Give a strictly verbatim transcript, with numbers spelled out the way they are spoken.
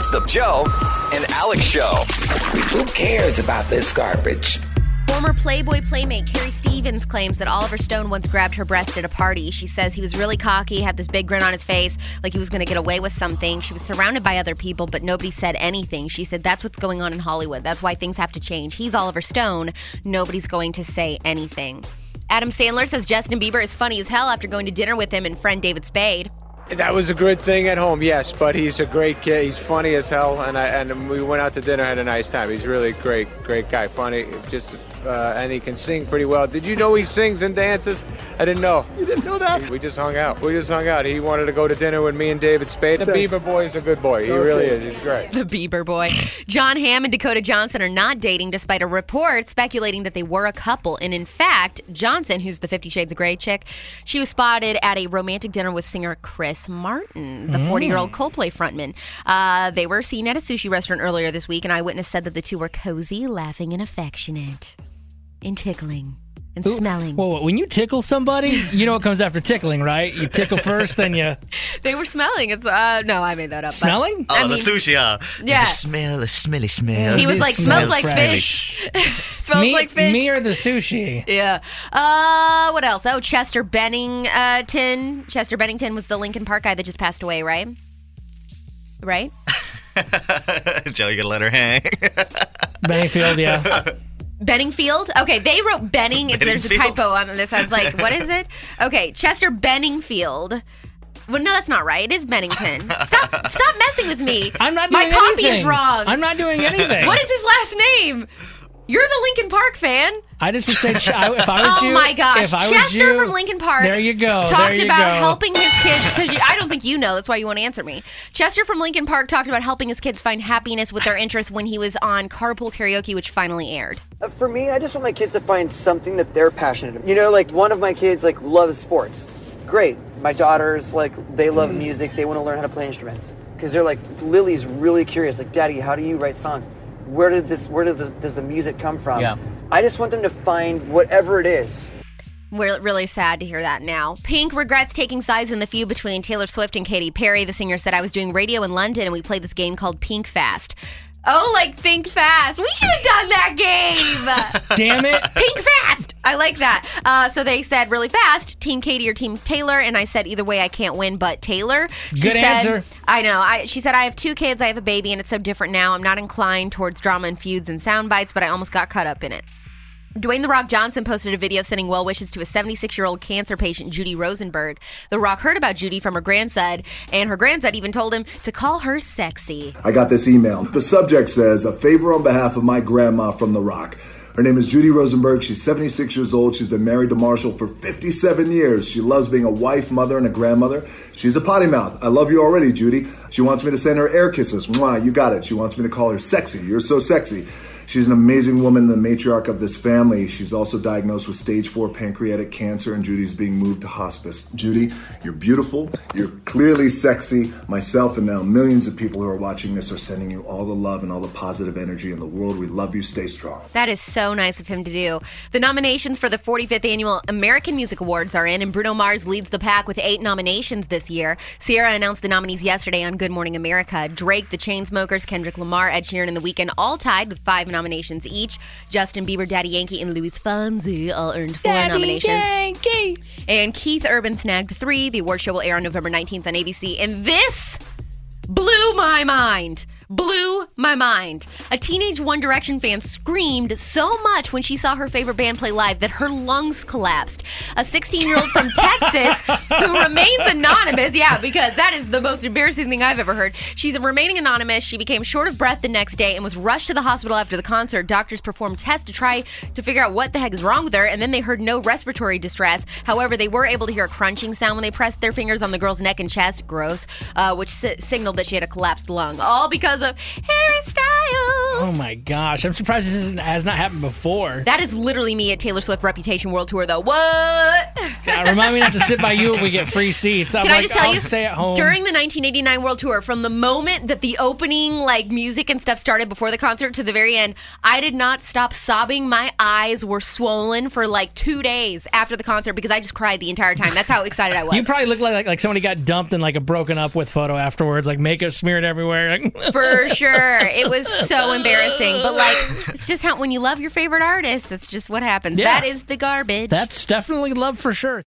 It's the Joe and Alex Show. Who cares about this garbage? Former Playboy playmate Carrie Stevens claims that Oliver Stone once grabbed her breast at a party. She says he was really cocky, had this big grin on his face, like he was going to get away with something. She was surrounded by other people, but nobody said anything. She said that's what's going on in Hollywood. That's why things have to change. He's Oliver Stone. Nobody's going to say anything. Adam Sandler says Justin Bieber is funny as hell after going to dinner with him and friend David Spade. That was a good thing at home, yes, but he's a great kid. He's funny as hell, and I, and we went out to dinner, had a nice time. He's really a great, great guy, funny, just, uh, and he can sing pretty well. Did you know he sings and dances? I didn't know. You didn't know that? We just hung out. We just hung out. He wanted to go to dinner with me and David Spade. The Bieber boy is a good boy. He okay. really is. He's great. The Bieber boy. John Hamm and Dakota Johnson are not dating, despite a report speculating that they were a couple. And in fact, Johnson, who's the Fifty Shades of Grey chick, she was spotted at a romantic dinner with singer Chris Martin, the forty-year-old Coldplay frontman. Uh, they were seen at a sushi restaurant earlier this week, and eyewitness said that the two were cozy, laughing, and affectionate, and tickling, and Ooh, smelling. Well, when you tickle somebody, you know what comes after tickling, right? You tickle first, then you... They were smelling. It's uh, No, I made that up. Smelling? But, oh, I mean, the sushi, uh, yeah. The smell, the smelly smell. He was like, smells, smells like fish. Smells me, like fish. Me or the sushi? Yeah. Uh, what else? Oh, Chester Bennington. Chester Bennington was the Lincoln Park guy that just passed away, right? Right? Joe, you gonna let her hang? Benningfield, yeah. Uh, Benningfield? Okay, they wrote Benning. It's, there's a typo on this. I was like, what is it? Okay, Chester Benningfield. Well, no, that's not right. It is Bennington. Stop stop messing with me. I'm not doing My copy anything. is wrong. I'm not doing anything. What is his last name? You're the Lincoln Park fan. I just would say, if I was oh you... Oh, my gosh. If I Chester was you, from Lincoln Park. There you go. Talked there you about go. helping his kids, because I don't think you know. That's why you won't answer me. Chester from Lincoln Park talked about helping his kids find happiness with their interests when he was on Carpool Karaoke, which finally aired. Uh, for me, I just want my kids to find something that they're passionate about. You know, like one of my kids, like, loves sports. Great. My daughters, like, they love mm. music. They want to learn how to play instruments. Because they're like, Lily's really curious. Like, Daddy, how do you write songs? Where did this? Where did the, does the music come from? Yeah. I just want them to find whatever it is. We're really sad to hear that now. Pink regrets taking sides in the feud between Taylor Swift and Katy Perry. The singer said, I was doing radio in London and we played this game called Pink Fast. Oh, like Think Fast. We should have done that game. Damn it. Pink Fast. I like that. Uh, so they said really fast, Team Katy or Team Taylor, and I said either way I can't win but Taylor. She Good said, answer. I know. I, she said, I have two kids, I have a baby, and it's so different now. I'm not inclined towards drama and feuds and sound bites, but I almost got caught up in it. Dwayne The Rock Johnson posted a video sending well wishes to a seventy-six-year-old cancer patient, Judy Rosenberg. The Rock heard about Judy from her grandson, and her grandson even told him to call her sexy. I got this email. The subject says, a favor on behalf of my grandma from The Rock. Her name is Judy Rosenberg. She's seventy-six years old. She's been married to Marshall for fifty-seven years. She loves being a wife, mother, and a grandmother. She's a potty mouth. I love you already, Judy. She wants me to send her air kisses. Mwah, you got it. She wants me to call her sexy. You're so sexy. She's an amazing woman, the matriarch of this family. She's also diagnosed with stage four pancreatic cancer, and Judy's being moved to hospice. Judy, you're beautiful. You're clearly sexy. Myself and now millions of people who are watching this are sending you all the love and all the positive energy in the world. We love you. Stay strong. That is so nice of him to do. The nominations for the forty-fifth Annual American Music Awards are in, and Bruno Mars leads the pack with eight nominations this year. Sierra announced the nominees yesterday on Good Morning America. Drake, The Chainsmokers, Kendrick Lamar, Ed Sheeran, and The Weeknd all tied with five nominations each. Justin Bieber, Daddy Yankee, and Luis Fonsi all earned four Daddy nominations. Yankee. And Keith Urban snagged three. The award show will air on November nineteenth on A B C. And this blew my mind. Blew my mind. A teenage One Direction fan screamed so much when she saw her favorite band play live that her lungs collapsed. A sixteen-year-old from Texas who remains anonymous, yeah, because that is the most embarrassing thing I've ever heard. She's remaining anonymous. She became short of breath the next day and was rushed to the hospital after the concert. Doctors performed tests to try to figure out what the heck is wrong with her, and then they heard no respiratory distress. However, they were able to hear a crunching sound when they pressed their fingers on the girl's neck and chest, gross, uh, which si- signaled that she had a collapsed lung. All because of Harry Styles. Oh my gosh. I'm surprised this isn't, has not happened before. That is literally me at Taylor Swift Reputation World Tour, though. What? God, remind me not to sit by you when we get free seats. I'm Can I like, just tell I'll you, stay at home. during the nineteen eighty-nine World Tour, from the moment that the opening like music and stuff started before the concert to the very end, I did not stop sobbing. My eyes were swollen for like two days after the concert because I just cried the entire time. That's how excited I was. You probably look like, like like somebody got dumped in like a broken up with photo afterwards, like makeup smeared everywhere. For sure. It was so embarrassing. But like, it's just how when you love your favorite artist, that's just what happens. Yeah. That is the garbage. That's definitely love for sure.